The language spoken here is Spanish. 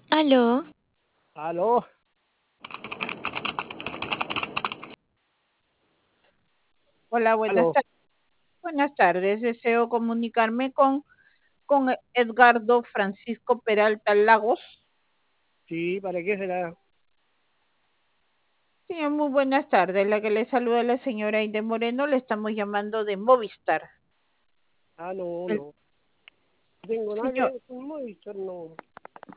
Aló, Aló, Hola, aló. buenas tardes. Deseo comunicarme con Edgardo Francisco Peralta Lagos. Sí, ¿para qué será? Señor, muy buenas tardes. La que le saluda la señora Aide Moreno, le estamos llamando de Movistar. Ah, no, El no. No tengo nada que señor, ver con Movistar, no.